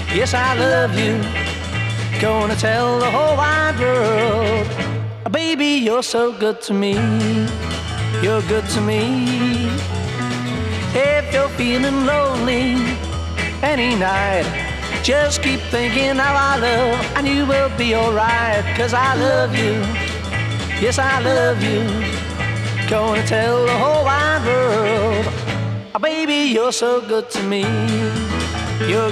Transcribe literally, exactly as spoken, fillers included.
Yes, I love you. Gonna tell the whole wide world. Baby, you're so good to me. You're good to me. If you're feeling lonely any night, just keep thinking how I love, and you will be alright. Cause I love you. Yes, I love you. Gonna tell the whole wide world. Baby, you're so good to me. You're